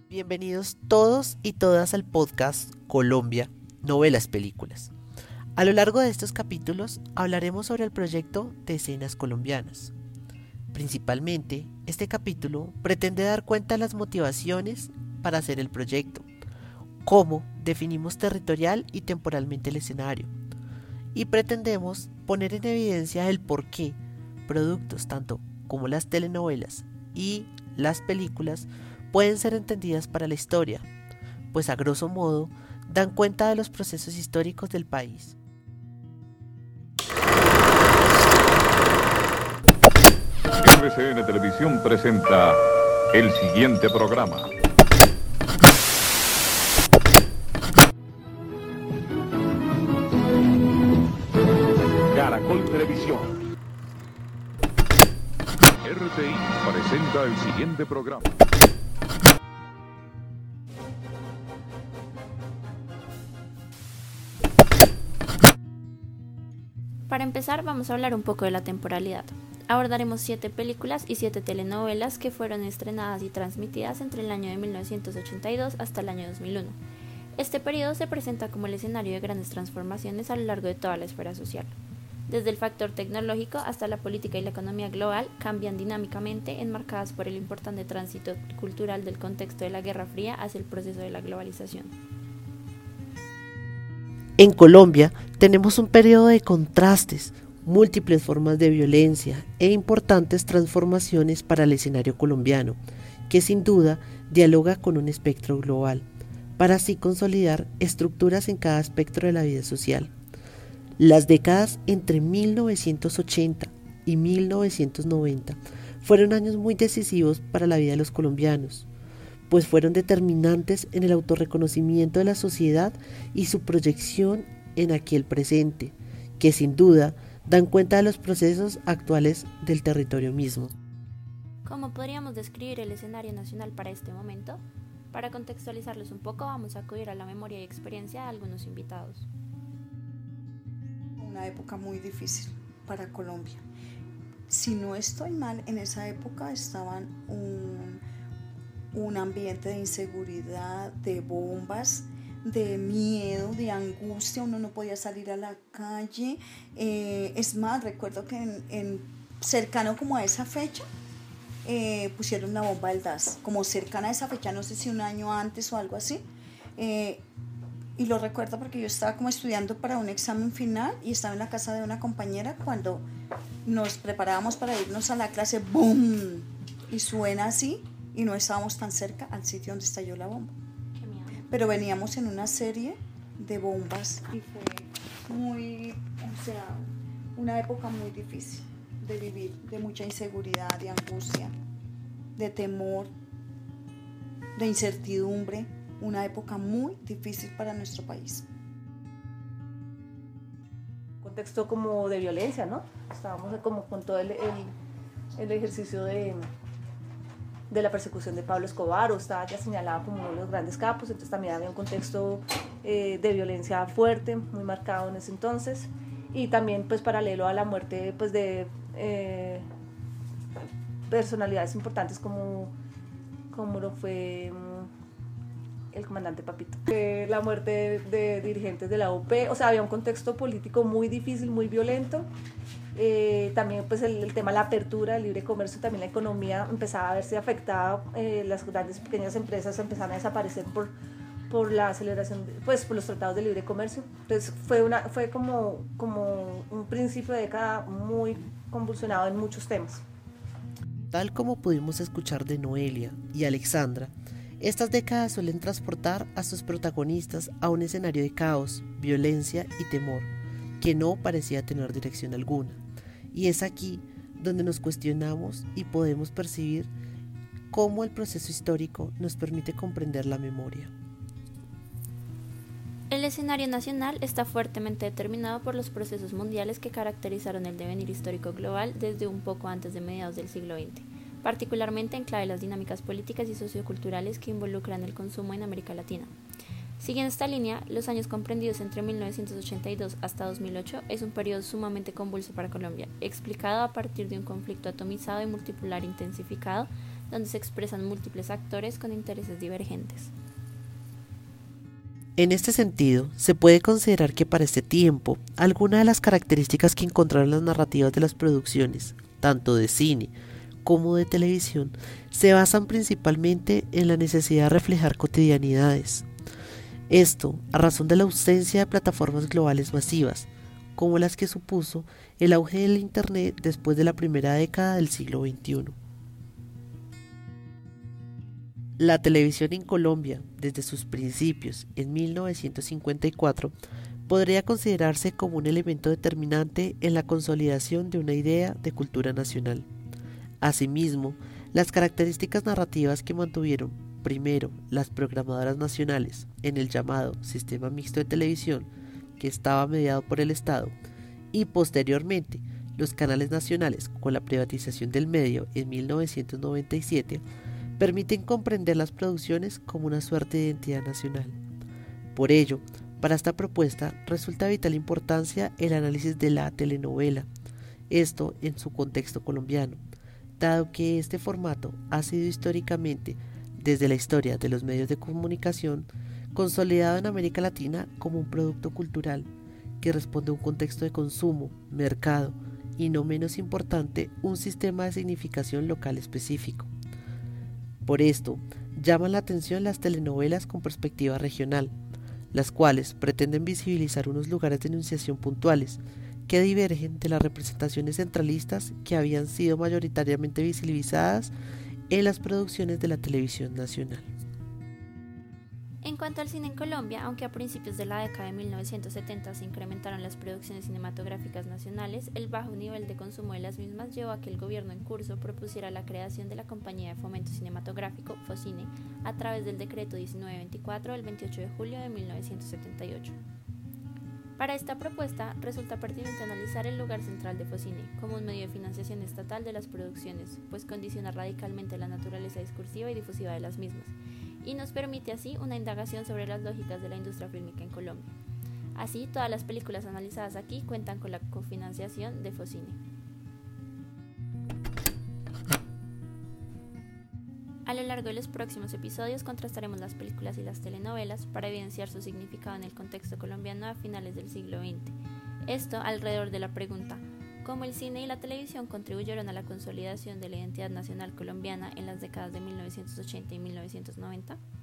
Bienvenidos todos y todas al podcast Colombia, Novelas Películas. A lo largo de estos capítulos hablaremos sobre el proyecto de escenas colombianas. Principalmente, este capítulo pretende dar cuenta de las motivaciones para hacer el proyecto, cómo definimos territorial y temporalmente el escenario, y pretendemos poner en evidencia el por qué productos tanto como las telenovelas y las películas pueden ser entendidas para la historia, pues a grosso modo dan cuenta de los procesos históricos del país. RCN Televisión presenta el siguiente programa. Caracol Televisión. RCI presenta el siguiente programa. Para empezar, vamos a hablar un poco de la temporalidad. Abordaremos 7 películas y 7 telenovelas que fueron estrenadas y transmitidas entre el año de 1982 hasta el año 2001. Este periodo se presenta como el escenario de grandes transformaciones a lo largo de toda la esfera social. Desde el factor tecnológico hasta la política y la economía global cambian dinámicamente, enmarcadas por el importante tránsito cultural del contexto de la Guerra Fría hacia el proceso de la globalización. En Colombia tenemos un periodo de contrastes, múltiples formas de violencia e importantes transformaciones para el escenario colombiano, que sin duda dialoga con un espectro global, para así consolidar estructuras en cada espectro de la vida social. Las décadas entre 1980 y 1990 fueron años muy decisivos para la vida de los colombianos, pues fueron determinantes en el autorreconocimiento de la sociedad y su proyección en aquel presente, que sin duda dan cuenta de los procesos actuales del territorio mismo. ¿Cómo podríamos describir el escenario nacional para este momento? Para contextualizarlos un poco, vamos a acudir a la memoria y experiencia de algunos invitados. Una época muy difícil para Colombia. Si no estoy mal, en esa época estaban un ambiente de inseguridad, de bombas, de miedo, de angustia. Uno no podía salir a la calle. Es más, recuerdo que cercano como a esa fecha pusieron la bomba del DAS, como cercana a esa fecha, no sé si un año antes o algo así. Y lo recuerdo porque yo estaba como estudiando para un examen final y estaba en la casa de una compañera cuando nos preparábamos para irnos a la clase, ¡boom! Y suena así y no estábamos tan cerca al sitio donde estalló la bomba. Pero veníamos en una serie de bombas y fue una época muy difícil de vivir, de mucha inseguridad, de angustia, de temor, de incertidumbre. Una época muy difícil para nuestro país. Contexto como de violencia, ¿no? Estábamos como con todo el ejercicio de la persecución de Pablo Escobar, o estaba ya señalado como uno de los grandes capos, entonces también había un contexto de violencia fuerte, muy marcado en ese entonces, y también pues paralelo a la muerte pues de personalidades importantes como lo fue el comandante Papito, la muerte de dirigentes de la UP, o sea, había un contexto político muy difícil, muy violento. También pues el tema de la apertura del libre comercio, también la economía empezaba a verse afectada, las grandes y pequeñas empresas empezaron a desaparecer por la aceleración, pues por los tratados de libre comercio. Entonces fue como un principio de década muy convulsionado en muchos temas. Tal como pudimos escuchar de Noelia y Alexandra, estas décadas suelen transportar a sus protagonistas a un escenario de caos, violencia y temor, que no parecía tener dirección alguna. Y es aquí donde nos cuestionamos y podemos percibir cómo el proceso histórico nos permite comprender la memoria. El escenario nacional está fuertemente determinado por los procesos mundiales que caracterizaron el devenir histórico global desde un poco antes de mediados del siglo XX, particularmente en clave de las dinámicas políticas y socioculturales que involucran el consumo en América Latina. Siguiendo esta línea, los años comprendidos entre 1982 hasta 2008 es un periodo sumamente convulso para Colombia, explicado a partir de un conflicto atomizado y multipolar intensificado donde se expresan múltiples actores con intereses divergentes. En este sentido, se puede considerar que para este tiempo, algunas de las características que encontraron las narrativas de las producciones, tanto de cine como de televisión, se basan principalmente en la necesidad de reflejar cotidianidades. Esto a razón de la ausencia de plataformas globales masivas, como las que supuso el auge del Internet después de la primera década del siglo XXI. La televisión en Colombia, desde sus principios en 1954, podría considerarse como un elemento determinante en la consolidación de una idea de cultura nacional. Asimismo, las características narrativas que mantuvieron primero las programadoras nacionales en el llamado Sistema Mixto de Televisión, que estaba mediado por el Estado, y posteriormente los canales nacionales con la privatización del medio en 1997, permiten comprender las producciones como una suerte de identidad nacional. Por ello, para esta propuesta resulta de vital importancia el análisis de la telenovela, esto en su contexto colombiano, dado que este formato ha sido históricamente, desde la historia de los medios de comunicación, consolidado en América Latina como un producto cultural que responde a un contexto de consumo, mercado y, no menos importante, un sistema de significación local específico. Por esto, llaman la atención las telenovelas con perspectiva regional, las cuales pretenden visibilizar unos lugares de enunciación puntuales que divergen de las representaciones centralistas que habían sido mayoritariamente visibilizadas en las producciones de la televisión nacional. En cuanto al cine en Colombia, aunque a principios de la década de 1970 se incrementaron las producciones cinematográficas nacionales, el bajo nivel de consumo de las mismas llevó a que el gobierno en curso propusiera la creación de la Compañía de Fomento Cinematográfico, FOCINE, a través del decreto 1924 del 28 de julio de 1978. Para esta propuesta, resulta pertinente analizar el lugar central de FOCINE como un medio de financiación estatal de las producciones, pues condiciona radicalmente la naturaleza discursiva y difusiva de las mismas, y nos permite así una indagación sobre las lógicas de la industria fílmica en Colombia. Así, todas las películas analizadas aquí cuentan con la cofinanciación de FOCINE. A lo largo de los próximos episodios contrastaremos las películas y las telenovelas para evidenciar su significado en el contexto colombiano a finales del siglo XX. Esto alrededor de la pregunta: ¿cómo el cine y la televisión contribuyeron a la consolidación de la identidad nacional colombiana en las décadas de 1980 y 1990?